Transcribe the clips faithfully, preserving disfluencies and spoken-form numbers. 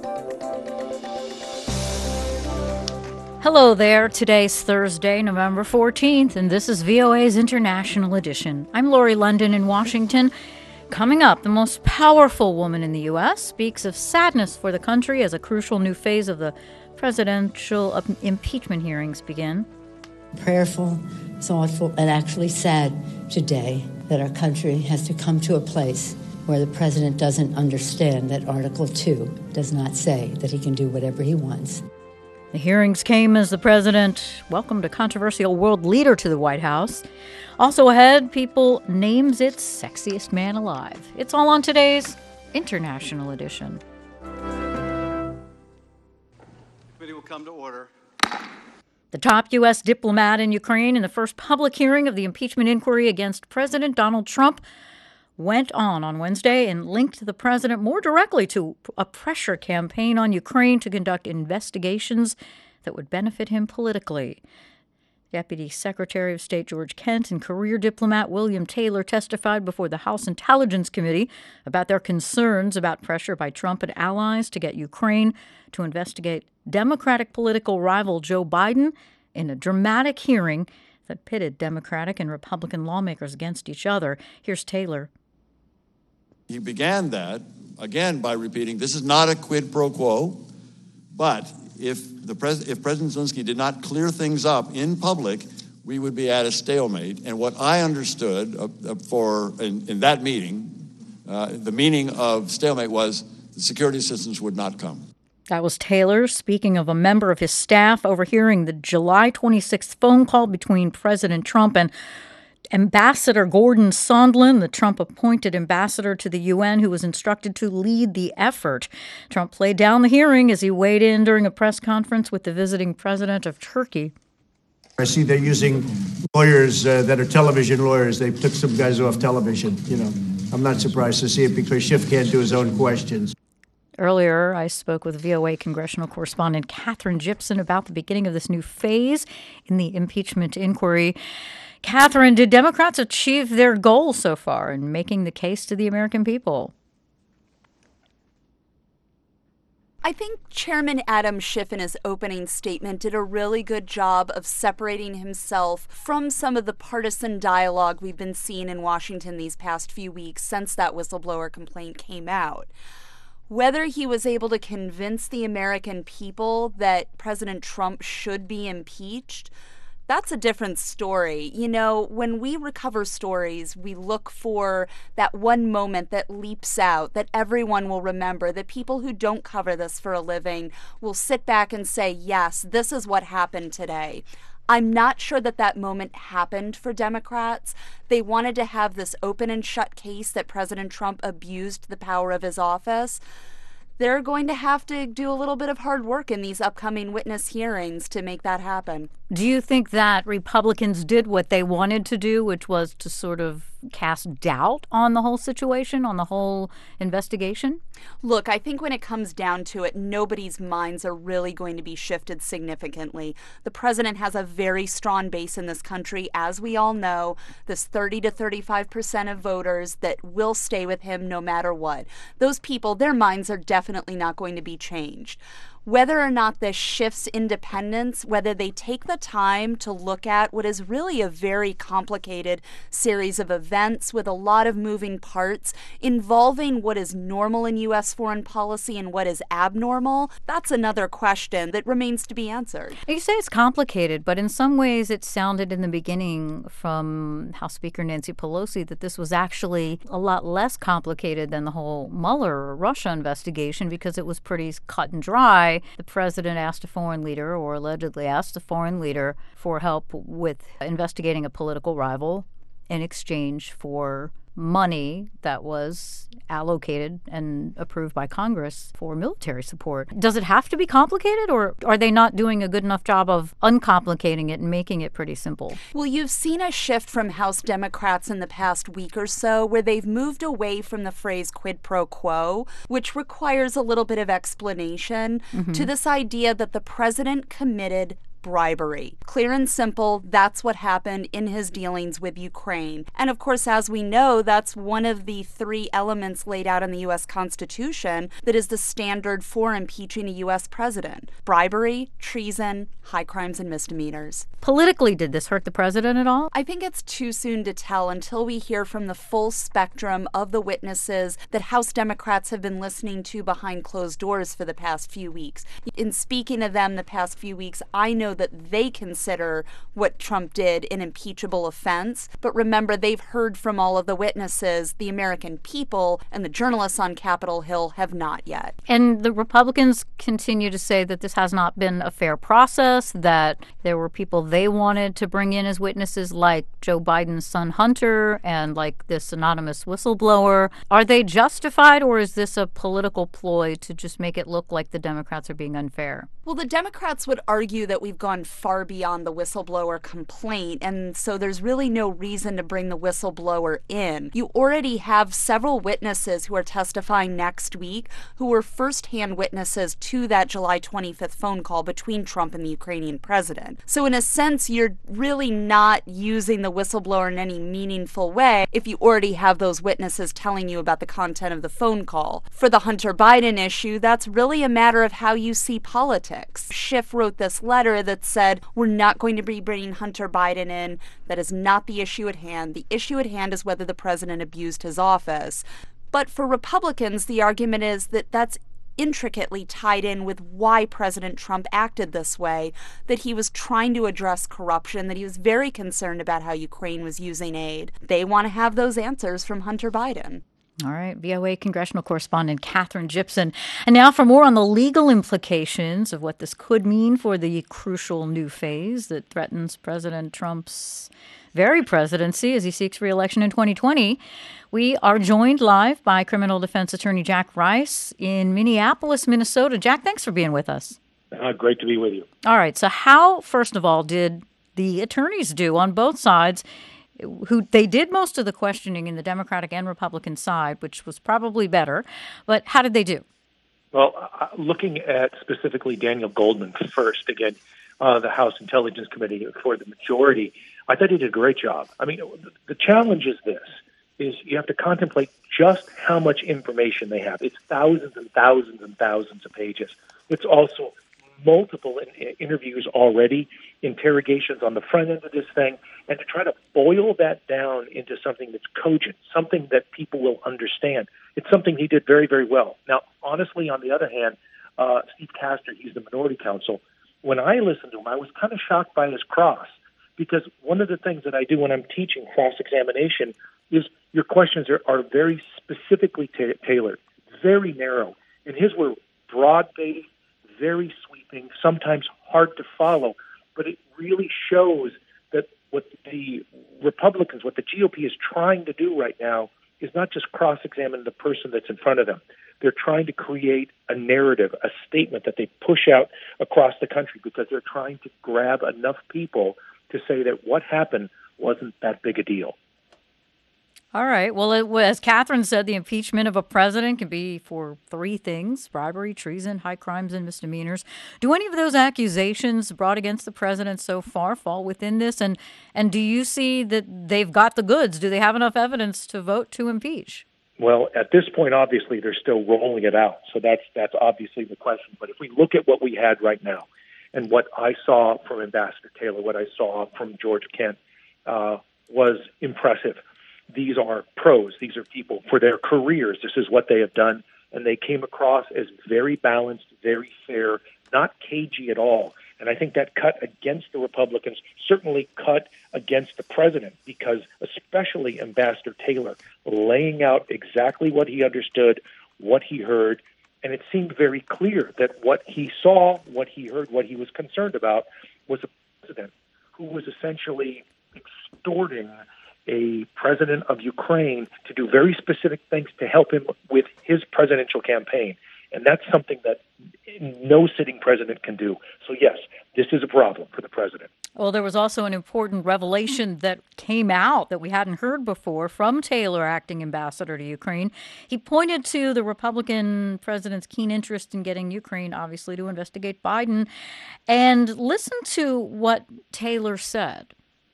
Hello there. Today's Thursday, November fourteenth, and this is V O A's International Edition. I'm Lori London in Washington. Coming up, the most powerful woman in the U S speaks of sadness for the country as a crucial new phase of the presidential impeachment hearings begin. Prayerful, thoughtful, and actually sad today that our country has to come to a place where the president doesn't understand that Article two does not say that he can do whatever he wants. The hearings came as the president welcomed a controversial world leader to the White House. Also ahead, People names its sexiest man alive. It's all on today's International Edition. The committee will come to order. The top U S diplomat in Ukraine in the first public hearing of the impeachment inquiry against President Donald Trump went on on Wednesday and linked the president more directly to a pressure campaign on Ukraine to conduct investigations that would benefit him politically. Deputy Secretary of State George Kent and career diplomat William Taylor testified before the House Intelligence Committee about their concerns about pressure by Trump and allies to get Ukraine to investigate Democratic political rival Joe Biden in a dramatic hearing that pitted Democratic and Republican lawmakers against each other. Here's Taylor. He began that, again, by repeating, this is not a quid pro quo, but if the pres- if President Zelensky did not clear things up in public, we would be at a stalemate. And what I understood uh, uh, for in, in that meeting, uh, the meaning of stalemate was the security assistance would not come. That was Taylor speaking of a member of his staff overhearing the July twenty-sixth phone call between President Trump and Ambassador Gordon Sondland, the Trump-appointed ambassador to the U N, who was instructed to lead the effort. Trump played down the hearing as he weighed in during a press conference with the visiting president of Turkey. I see they're using lawyers uh, that are television lawyers. They took some guys off television. You know, I'm not surprised to see it because Schiff can't do his own questions. Earlier, I spoke with V O A congressional correspondent Katherine Gypson about the beginning of this new phase in the impeachment inquiry. Katherine, did Democrats achieve their goal so far in making the case to the American people? I think Chairman Adam Schiff in his opening statement did a really good job of separating himself from some of the partisan dialogue we've been seeing in Washington these past few weeks since that whistleblower complaint came out. Whether he was able to convince the American people that President Trump should be impeached, that's a different story. You know, when we recover stories, we look for that one moment that leaps out, that everyone will remember, that people who don't cover this for a living will sit back and say, yes, this is what happened today. I'm not sure that that moment happened for Democrats. They wanted to have this open and shut case that President Trump abused the power of his office. They're going to have to do a little bit of hard work in these upcoming witness hearings to make that happen. Do you think that Republicans did what they wanted to do, which was to sort of cast doubt on the whole situation, on the whole investigation? Look, I think when it comes down to it, nobody's minds are really going to be shifted significantly. The president has a very strong base in this country, as we all know, this thirty to thirty-five percent of voters that will stay with him no matter what. Those people, their minds are definitely not going to be changed. Whether or not this shifts independence, whether they take the time to look at what is really a very complicated series of events with a lot of moving parts involving what is normal in U S foreign policy and what is abnormal, that's another question that remains to be answered. You say it's complicated, but in some ways it sounded in the beginning from House Speaker Nancy Pelosi that this was actually a lot less complicated than the whole Mueller Russia investigation because it was pretty cut and dry. The president asked a foreign leader, or allegedly asked a foreign leader, for help with investigating a political rival in exchange for money that was allocated and approved by Congress for military support. Does it have to be complicated, or are they not doing a good enough job of uncomplicating it and making it pretty simple? Well, you've seen a shift from House Democrats in the past week or so where they've moved away from the phrase quid pro quo, which requires a little bit of explanation, mm-hmm. to this idea that the president committed bribery. Clear and simple, that's what happened in his dealings with Ukraine. And of course, as we know, that's one of the three elements laid out in the U S Constitution that is the standard for impeaching a U S president: bribery, treason, high crimes, and misdemeanors. Politically, did this hurt the president at all? I think it's too soon to tell until we hear from the full spectrum of the witnesses that House Democrats have been listening to behind closed doors for the past few weeks. In speaking to them the past few weeks, I know that they consider what Trump did an impeachable offense. But remember, they've heard from all of the witnesses. The American people and the journalists on Capitol Hill have not yet. And the Republicans continue to say that this has not been a fair process, that there were people they wanted to bring in as witnesses, like Joe Biden's son Hunter and like this anonymous whistleblower. Are they justified, or is this a political ploy to just make it look like the Democrats are being unfair? Well, the Democrats would argue that we've gone far beyond the whistleblower complaint, and so there's really no reason to bring the whistleblower in. You already have several witnesses who are testifying next week who were firsthand witnesses to that July twenty-fifth phone call between Trump and the Ukrainian president. So in a sense, you're really not using the whistleblower in any meaningful way if you already have those witnesses telling you about the content of the phone call. For the Hunter Biden issue, that's really a matter of how you see politics. Schiff wrote this letter that said, we're not going to be bringing Hunter Biden in. That is not the issue at hand. The issue at hand is whether the president abused his office. But for Republicans, the argument is that that's intricately tied in with why President Trump acted this way, that he was trying to address corruption, that he was very concerned about how Ukraine was using aid. They want to have those answers from Hunter Biden. All right, V O A congressional correspondent Katherine Gypson. And now for more on the legal implications of what this could mean for the crucial new phase that threatens President Trump's very presidency as he seeks re-election in twenty twenty. We are joined live by criminal defense attorney Jack Rice in Minneapolis, Minnesota. Jack, thanks for being with us. Uh, great to be with you. All right, so how, first of all, did the attorneys do on both sides? Who they did most of the questioning in the Democratic and Republican side, which was probably better. But how did they do? Well, uh, looking at specifically Daniel Goldman first, again, uh, the House Intelligence Committee for the majority, I thought he did a great job. I mean, the challenge is this, is you have to contemplate just how much information they have. It's thousands and thousands and thousands of pages. It's also multiple in- interviews already, interrogations on the front end of this thing, and to try to boil that down into something that's cogent, something that people will understand. It's something he did very, very well. Now, honestly, on the other hand, uh, Steve Castor, he's the minority counsel. When I listened to him, I was kind of shocked by his cross, because one of the things that I do when I'm teaching cross-examination is your questions are, are very specifically ta- tailored, very narrow. And his were broad-based, very sweeping, sometimes hard to follow, but it really shows that what the Republicans, what the G O P is trying to do right now is not just cross-examine the person that's in front of them. They're trying to create a narrative, a statement that they push out across the country, because they're trying to grab enough people to say that what happened wasn't that big a deal. All right. Well, it, as Katherine said, the impeachment of a president can be for three things: bribery, treason, high crimes, and misdemeanors. Do any of those accusations brought against the president so far fall within this? And and do you see that they've got the goods? Do they have enough evidence to vote to impeach? Well, at this point, obviously, they're still rolling it out. So that's that's obviously the question. But if we look at what we had right now and what I saw from Ambassador Taylor, what I saw from George Kent uh, was impressive. These are pros. These are people for their careers. This is what they have done. And they came across as very balanced, very fair, not cagey at all. And I think that cut against the Republicans, certainly cut against the president, because especially Ambassador Taylor laying out exactly what he understood, what he heard. And it seemed very clear that what he saw, what he heard, what he was concerned about was a president who was essentially extorting a president of Ukraine to do very specific things to help him with his presidential campaign. And that's something that no sitting president can do. So, yes, this is a problem for the president. Well, there was also an important revelation that came out that we hadn't heard before from Taylor, acting ambassador to Ukraine. He pointed to the Republican president's keen interest in getting Ukraine, obviously, to investigate Biden. And listen to what Taylor said.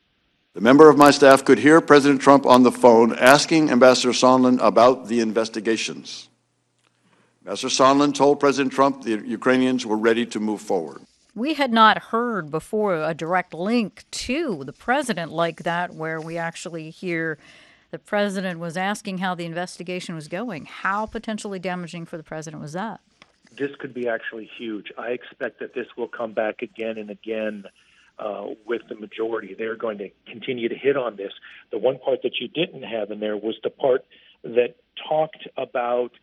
The member of my staff could hear President Trump on the phone asking Ambassador Sondland about the investigations. Ambassador Sondland told President Trump the Ukrainians were ready to move forward. We had not heard before a direct link to the president like that, where we actually hear the president was asking how the investigation was going. How potentially damaging for the president was that? This could be actually huge. I expect that this will come back again and again uh, with the majority. They're going to continue to hit on this. The one part that you didn't have in there was the part that talked about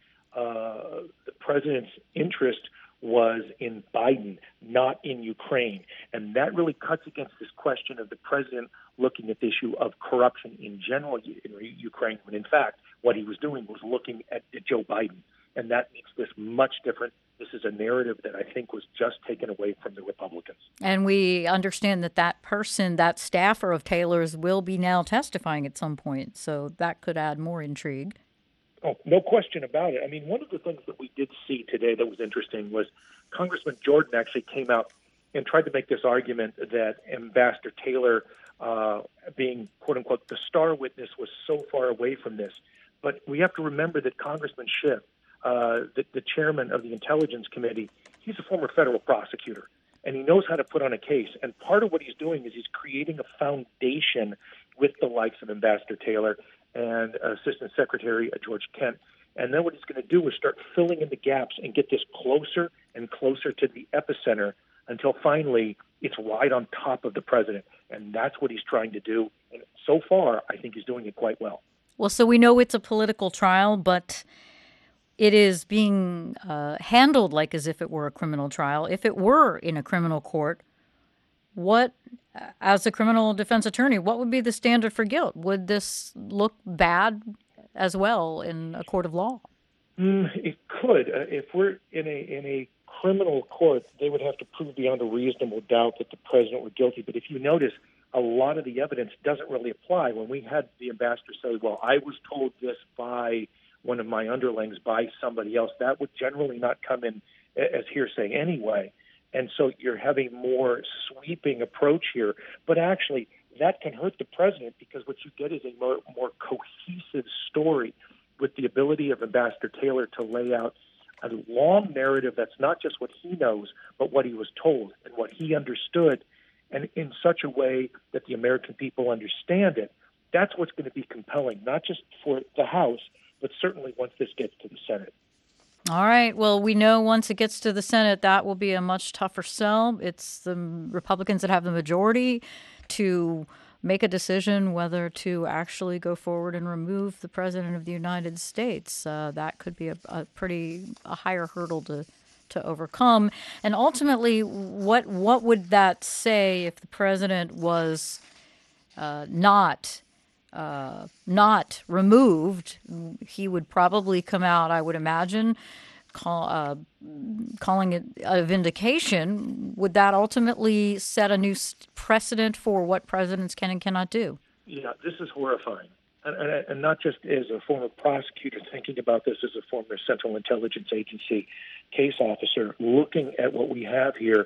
uh, the president's interest was in Biden, not in Ukraine. And that really cuts against this question of the president looking at the issue of corruption in general in Ukraine, when in fact what he was doing was looking at Joe Biden. And that makes this much different. This is a narrative that I think was just taken away from the Republicans. And we understand that that person, that staffer of Taylor's, will be now testifying at some point. So that could add more intrigue. Oh, no question about it. I mean, one of the things that we did see today that was interesting was Congressman Jordan actually came out and tried to make this argument that Ambassador Taylor, uh, being, quote-unquote, the star witness, was so far away from this. But we have to remember that Congressman Schiff, uh, the, the chairman of the Intelligence Committee, he's a former federal prosecutor, and he knows how to put on a case. And part of what he's doing is he's creating a foundation with the likes of Ambassador Taylor and Assistant Secretary George Kent. And then what he's going to do is start filling in the gaps and get this closer and closer to the epicenter until finally it's right on top of the president. And that's what he's trying to do. And so far, I think he's doing it quite well. Well, so we know it's a political trial, but it is being uh, handled like as if it were a criminal trial. If it were in a criminal court, what, as a criminal defense attorney, what would be the standard for guilt? Would this look bad as well in a court of law? Mm, it could. Uh, if we're in a in a criminal court, they would have to prove beyond a reasonable doubt that the president were guilty. But if you notice, a lot of the evidence doesn't really apply. When we had the ambassador say, well, I was told this by one of my underlings, by somebody else, that would generally not come in as hearsay anyway. And so you're having more sweeping approach here. But actually, that can hurt the president because what you get is a more, more cohesive story with the ability of Ambassador Taylor to lay out a long narrative that's not just what he knows, but what he was told and what he understood, and in such a way that the American people understand it. That's what's going to be compelling, not just for the House, but certainly once this gets to the Senate. All right. Well, we know once it gets to the Senate, that will be a much tougher sell. It's the Republicans that have the majority to make a decision whether to actually go forward and remove the president of the United States. Uh, that could be a, a pretty a higher hurdle to to overcome. And ultimately, what what would that say if the president was uh, not Uh, not removed? He would probably come out, I would imagine, call, uh, calling it a vindication. Would that ultimately set a new precedent for what presidents can and cannot do? Yeah, this is horrifying. And, and, and not just as a former prosecutor thinking about this as a former Central Intelligence Agency case officer, looking at what we have here.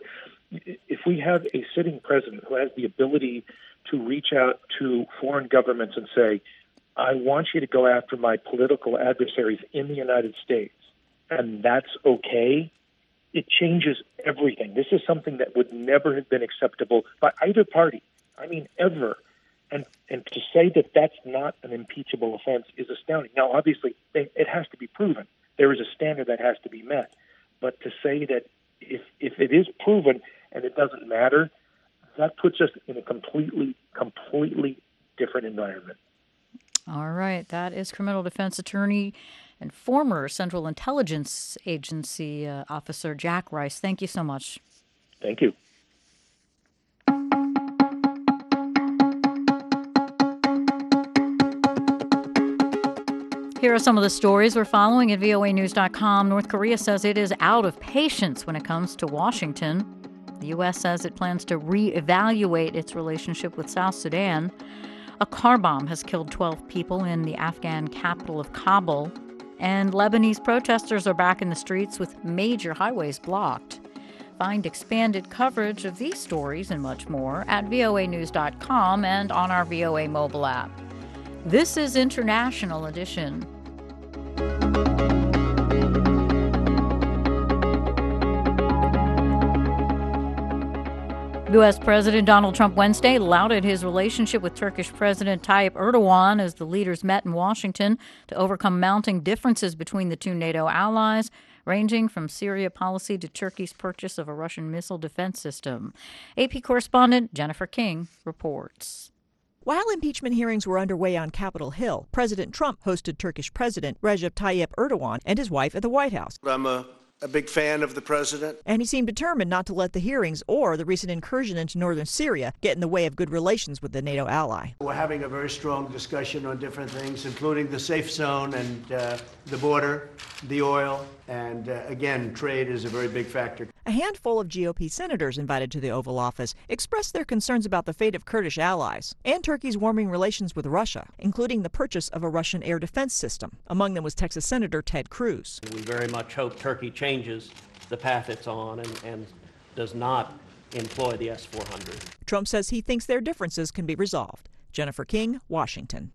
If we have a sitting president who has the ability to reach out to foreign governments and say, I want you to go after my political adversaries in the United States, and that's okay, it changes everything. This is something that would never have been acceptable by either party. I mean, ever. And and to say that that's not an impeachable offense is astounding. Now, obviously, it has to be proven. There is a standard that has to be met. But to say that if if it is proven and it doesn't matter, that puts us in a completely, completely different environment. All right. That is criminal defense attorney and former Central Intelligence Agency uh, officer Jack Rice. Thank you so much. Thank you. Here are some of the stories we're following at V O A news dot com. North Korea says it is out of patience when it comes to Washington. The U S says it plans to reevaluate its relationship with South Sudan. A car bomb has killed twelve people in the Afghan capital of Kabul. And Lebanese protesters are back in the streets with major highways blocked. Find expanded coverage of these stories and much more at V O A news dot com and on our V O A mobile app. This is International Edition. U S. President Donald Trump Wednesday lauded his relationship with Turkish President Tayyip Erdogan as the leaders met in Washington to overcome mounting differences between the two NATO allies, ranging from Syria policy to Turkey's purchase of a Russian missile defense system. A P correspondent Jennifer King reports. While impeachment hearings were underway on Capitol Hill, President Trump hosted Turkish President Recep Tayyip Erdogan and his wife at the White House. I'm a a big fan of the president. And he seemed determined not to let the hearings or the recent incursion into northern Syria get in the way of good relations with the NATO ally. We're having a very strong discussion on different things, including the safe zone and uh, the border, the oil, and uh, again, trade is a very big factor. A handful of G O P senators invited to the Oval Office expressed their concerns about the fate of Kurdish allies and Turkey's warming relations with Russia, including the purchase of a Russian air defense system. Among them was Texas Senator Ted Cruz. We very much hope Turkey changes the path it's on and, and does not employ the S four hundred. Trump says he thinks their differences can be resolved. Jennifer King, Washington.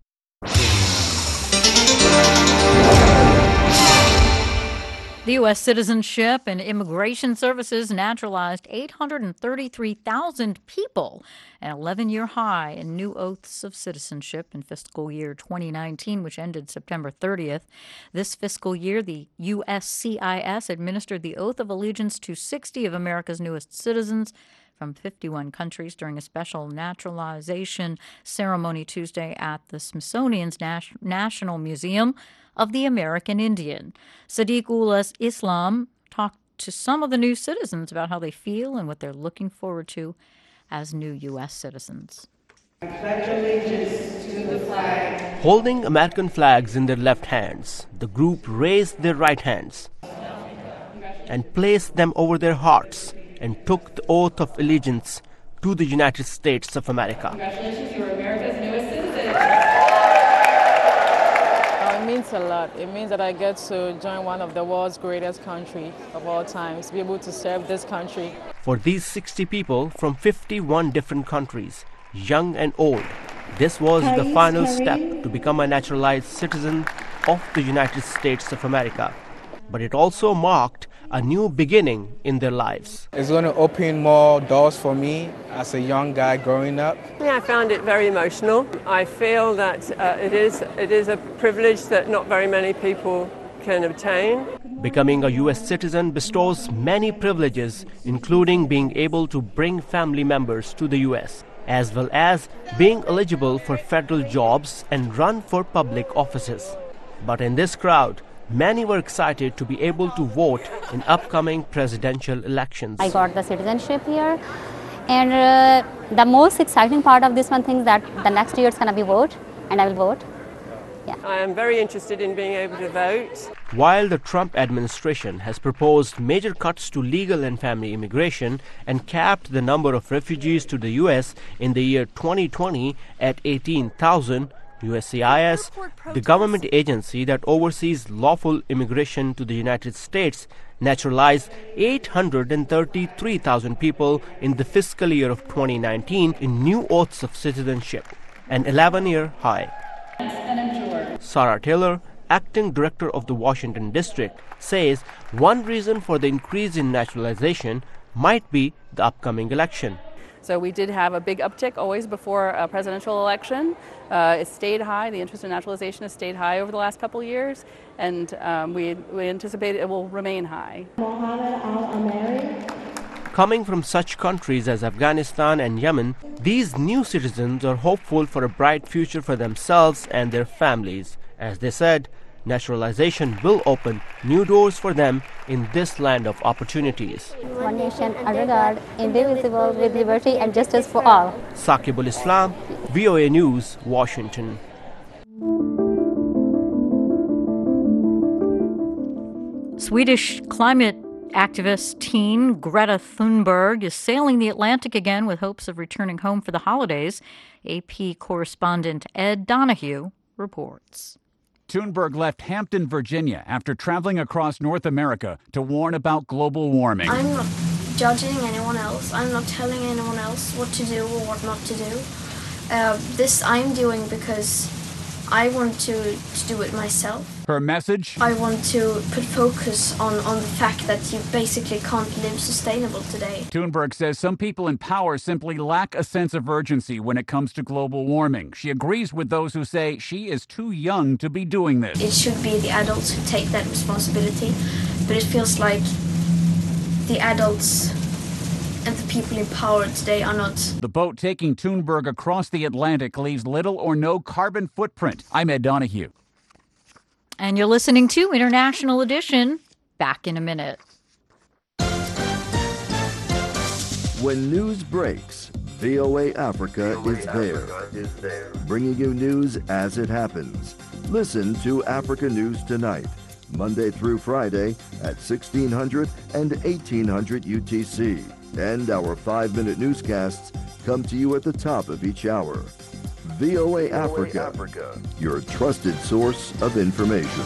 The U S. Citizenship and Immigration Services naturalized eight hundred thirty-three thousand people, an eleven-year high in new oaths of citizenship in fiscal year twenty nineteen, which ended September thirtieth. This fiscal year, the U S C I S administered the oath of allegiance to sixty of America's newest citizens from fifty-one countries during a special naturalization ceremony Tuesday at the Smithsonian's Nas- National Museum of the American Indian. Sadiq ul Islam talked to some of the new citizens about how they feel and what they're looking forward to as new U S citizens. I pledge allegiance to the flag. Holding American flags in their left hands, the group raised their right hands and placed them over their hearts and took the oath of allegiance to the United States of America. Congratulations, you are America's newest citizen. Uh, it means a lot. It means that I get to join one of the world's greatest countries of all times, be able to serve this country. For these sixty people from fifty-one different countries, young and old, this was the final step to become a naturalized citizen of the United States of America. But it also marked a new beginning in their lives. It's going to open more doors for me as a young guy growing up. Yeah, I found it very emotional. I feel that uh, it is it is a privilege that not very many people can obtain. Becoming a U S citizen bestows many privileges, including being able to bring family members to the U S, as well as being eligible for federal jobs and run for public offices. But in this crowd, many were excited to be able to vote in upcoming presidential elections. I got the citizenship here, and uh, the most exciting part of this one thing is that the next year it's going to be vote, and I will vote. Yeah. I am very interested in being able to vote. While the Trump administration has proposed major cuts to legal and family immigration and capped the number of refugees to the U S in the year twenty twenty at eighteen thousand, U S C I S, the government agency that oversees lawful immigration to the United States, naturalized eight hundred thirty-three thousand people in the fiscal year of twenty nineteen in new oaths of citizenship, an eleven-year high. Sarah Taylor, acting director of the Washington district, says one reason for the increase in naturalization might be the upcoming election. So we did have a big uptick always before a presidential election. Uh, it stayed high. The interest in naturalization has stayed high over the last couple of years, and um, we, we anticipate it will remain high. Coming from such countries as Afghanistan and Yemen, these new citizens are hopeful for a bright future for themselves and their families. As they said, naturalization will open new doors for them in this land of opportunities. One nation under God, indivisible, with liberty and justice for all. Saqib Islam, V O A News, Washington. Swedish climate activist teen Greta Thunberg is sailing the Atlantic again with hopes of returning home for the holidays. A P correspondent Ed Donahue reports. Thunberg left Hampton, Virginia, after traveling across North America to warn about global warming. I'm not judging anyone else. I'm not telling anyone else what to do or what not to do. Uh, this I'm doing because I want to, to do it myself. Her message? I want to put focus on, on the fact that you basically can't live sustainable today. Thunberg says some people in power simply lack a sense of urgency when it comes to global warming. She agrees with those who say she is too young to be doing this. It should be the adults who take that responsibility, but it feels like the adults and the people in power today are not. The boat taking Thunberg across the Atlantic leaves little or no carbon footprint. I'm Ed Donahue. And you're listening to International Edition. Back in a minute. When news breaks, V O A Africa is there, bringing you news as it happens. Listen to Africa News Tonight, Monday through Friday at sixteen hundred and eighteen hundred U T C. And our five-minute newscasts come to you at the top of each hour. V O A Africa, Africa, your trusted source of information.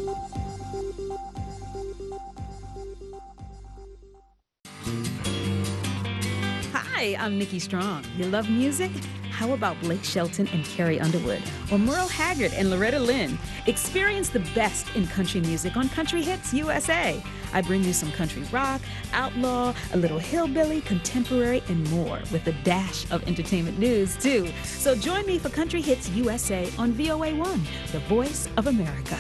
Hi, I'm Nikki Strong. You love music? How about Blake Shelton and Carrie Underwood? Or Merle Haggard and Loretta Lynn? Experience the best in country music on Country Hits U S A. I bring you some country rock, outlaw, a little hillbilly, contemporary, and more, with a dash of entertainment news, too. So join me for Country Hits U S A on V O A one, the voice of America.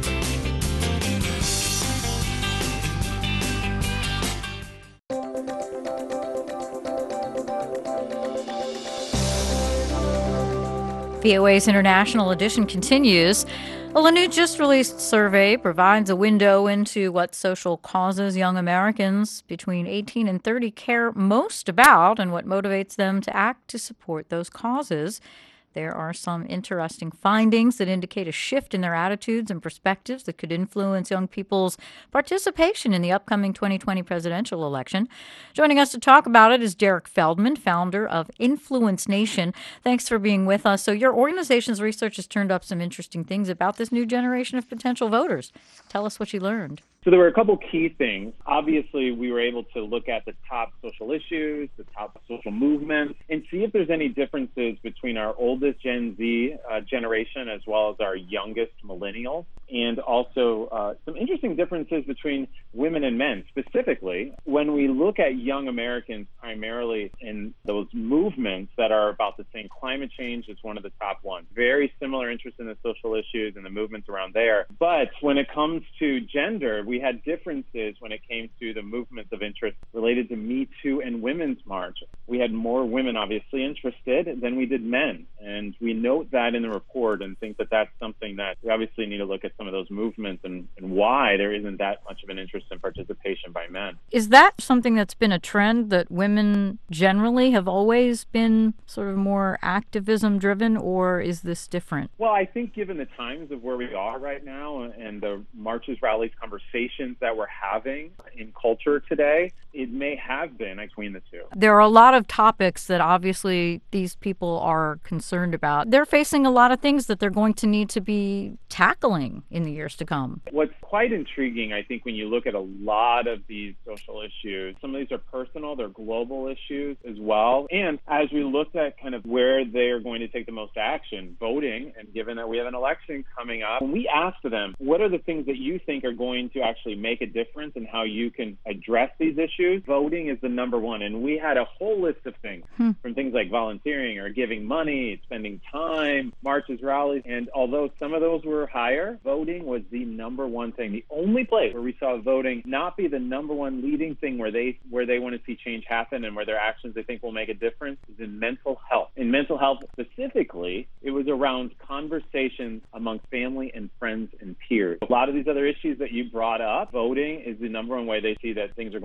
V O A's International Edition continues. Well, a new just-released survey provides a window into what social causes young Americans between eighteen and thirty care most about and what motivates them to act to support those causes. There are some interesting findings that indicate a shift in their attitudes and perspectives that could influence young people's participation in the upcoming twenty twenty presidential election. Joining us to talk about it is Derek Feldman, founder of Influence Nation. Thanks for being with us. So your organization's research has turned up some interesting things about this new generation of potential voters. Tell us what you learned. So there were a couple key things. Obviously, we were able to look at the top social issues, the top social movements, and see if there's any differences between our oldest Gen Z uh, generation as well as our youngest millennials, and also uh, some interesting differences between women and men. Specifically, when we look at young Americans primarily in those movements that are about the same, climate change is one of the top ones. Very similar interest in the social issues and the movements around there. But when it comes to gender, we had differences when it came to the movements of interest related to Me Too and Women's March. We had more women obviously interested than we did men. And we note that in the report and think that that's something that we obviously need to look at some of those movements and, and why there isn't that much of an interest in participation by men. Is that something that's been a trend, that women generally have always been sort of more activism driven, or is this different? Well, I think given the times of where we are right now and the marches, rallies, conversations that we're having in culture today, it may have been between the two. There are a lot of topics that obviously these people are concerned about. They're facing a lot of things that they're going to need to be tackling in the years to come. What's quite intriguing, I think, when you look at a lot of these social issues, some of these are personal, they're global issues as well. And as we looked at kind of where they're going to take the most action, voting, and given that we have an election coming up, when we asked them, what are the things that you think are going to actually make a difference in how you can address these issues? Voting is the number one. And we had a whole list of things, hmm. from things like volunteering or giving money, spending time, marches, rallies. And although some of those were higher, voting was the number one thing. The only place where we saw voting not be the number one leading thing where they where they want to see change happen and where their actions they think will make a difference is in mental health. In mental health specifically, it was around conversations among family and friends and peers. A lot of these other issues that you brought up, voting is the number one way they see that things are going to change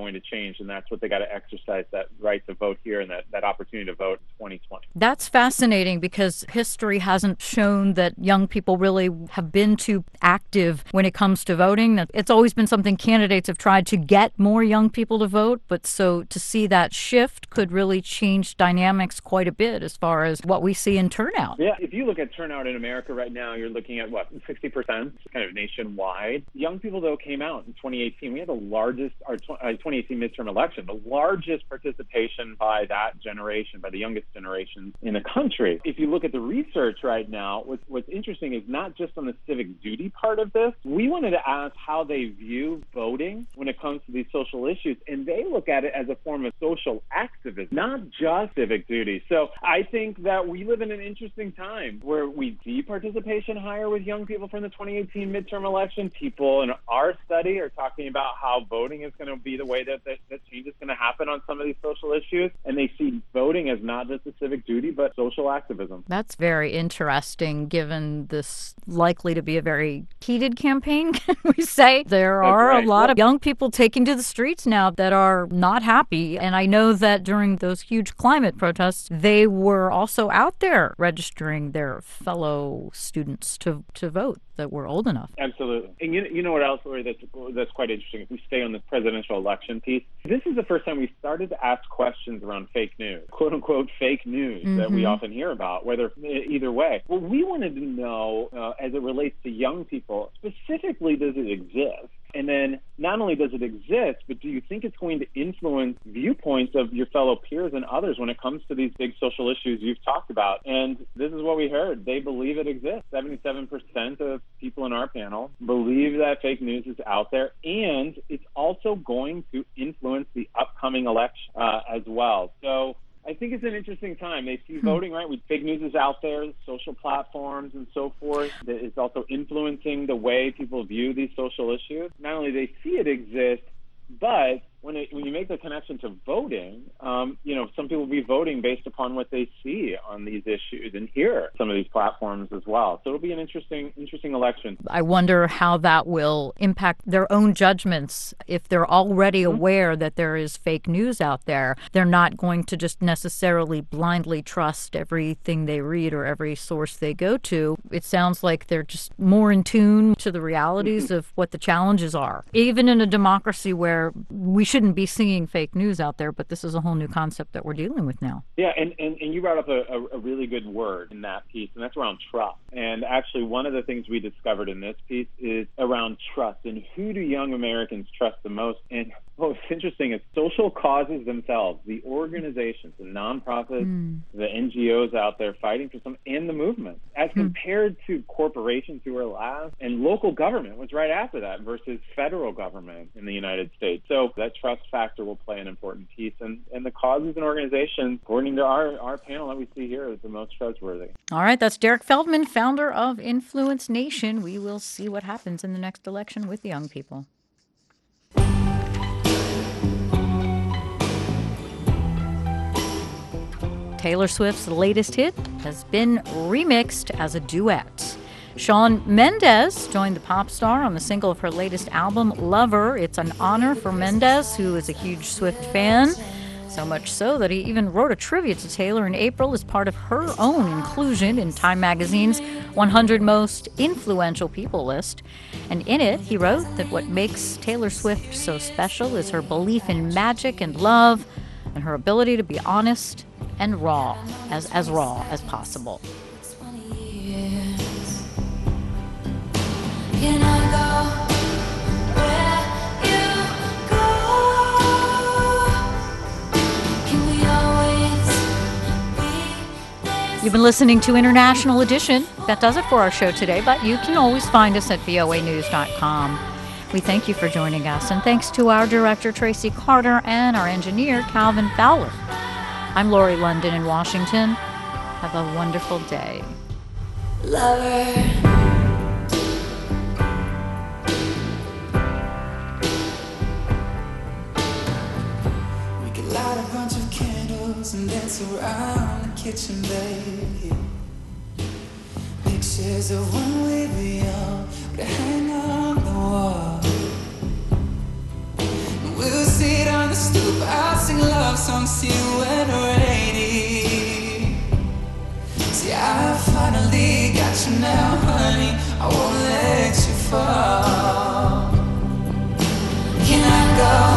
change, and that's what they got to exercise, that right to vote here and that, that opportunity to vote in twenty twenty. That's fascinating because history hasn't shown that young people really have been too active when it comes to voting. It's always been something candidates have tried to get more young people to vote, but so to see that shift could really change dynamics quite a bit as far as what we see in turnout. Yeah, if you look at turnout in America right now, you're looking at, what, sixty percent, kind of nationwide. Young people, though, came out in twenty eighteen. We had the largest, our twenty eighteen midterm election, the largest participation by that generation, by the youngest generation in the country. If you look at the research right now, what's, what's interesting is not just on the civic duty part of this. We wanted to ask how they view voting when it comes to these social issues, and they look at it as a form of social activism, not just civic duty. So I think that we live in an interesting time where we see participation higher with young people from the twenty eighteen midterm election. People in our study are talking about how voting is going to be the way that, that, that change is going to happen on some of these social issues, and they see voting as not just a civic duty, but social activism. That's very interesting, given this likely to be a very heated campaign, can we say? There That's are right. a lot Well, of young people taking to the streets now that are not happy, and I know that during those huge climate protests, they were also out there registering their fellow students to, to vote that were old enough. Absolutely. And you, you know what else, Lori, that's, that's quite interesting? If we stay on the presidential election piece, this is the first time we started to ask questions around fake news, quote-unquote fake news mm-hmm. that we often hear about, whether either way. Well, we wanted to know, uh, as it relates to young people, specifically, does it exist? And then not only does it exist, but do you think it's going to influence viewpoints of your fellow peers and others when it comes to these big social issues you've talked about? And this is what we heard. They believe it exists. seventy-seven percent of people in our panel believe that fake news is out there, and it's also going to influence the upcoming election uh, as well. So I think it's an interesting time. They see voting, right? With fake news is out there, social platforms and so forth. It's also influencing the way people view these social issues. Not only do they see it exist, but when it, when you make the connection to voting, um, you know, some people will be voting based upon what they see on these issues and hear some of these platforms as well. So it'll be an interesting, interesting election. I wonder how that will impact their own judgments. If they're already mm-hmm. aware that there is fake news out there, they're not going to just necessarily blindly trust everything they read or every source they go to. It sounds like they're just more in tune to the realities of what the challenges are. Even in a democracy where we shouldn't be seeing fake news out there, but this is a whole new concept that we're dealing with now. Yeah, and, and, and you brought up a, a, a really good word in that piece, and that's around trust. And actually, one of the things we discovered in this piece is around trust, and who do young Americans trust the most? And what's interesting is social causes themselves, the organizations, the nonprofits, mm. the N G Os out there fighting for some, and the movement, as mm. compared to corporations who were last, and local government was right after that versus federal government in the United States. So that trust factor will play an important piece, and, and the causes and organizations, according to our, our panel that we see here, is the most trustworthy. All right, that's Derek Feldman, founder of Influence Nation. We will see what happens in the next election with young people. Taylor Swift's latest hit has been remixed as a duet. Shawn Mendes joined the pop star on the single of her latest album, Lover. It's an honor for Mendes, who is a huge Swift fan, so much so that he even wrote a tribute to Taylor in April as part of her own inclusion in Time Magazine's one hundred Most Influential People list. And in it, he wrote that what makes Taylor Swift so special is her belief in magic and love, and her ability to be honest and raw, as, as raw as possible. Can I go where you go? Can we always be there? You've been listening to International Edition. That does it for our show today, but you can always find us at V O A news dot com. We thank you for joining us, and thanks to our director, Tracy Carter, and our engineer, Calvin Fowler. I'm Lori London in Washington. Have a wonderful day. Lover. Light a bunch of candles and dance around the kitchen, babe. Pictures of when we were young to hang on the wall. We'll sit on the street. love song silhouette ready. See, I finally got you now, honey. I won't let you fall. Can I go?